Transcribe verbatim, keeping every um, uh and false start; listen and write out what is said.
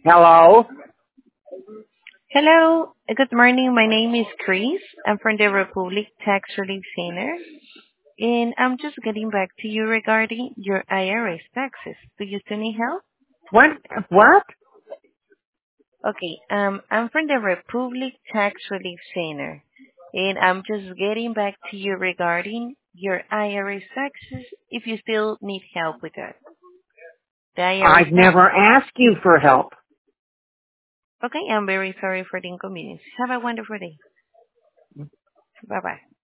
Hello? Hello, uh, good morning. My name is Chris. I'm from the Republic Tax Relief Center, and I'm just getting back to you regarding your I R S taxes. Do you still need help? What? What? Okay, um, I'm from the Republic Tax Relief Center, and I'm just getting back to you regarding your I R S taxes if you still need help with that. The I R S I've never taxes. asked you for help. Okay, I'm very sorry for the inconvenience. Have a wonderful day. Bye-bye.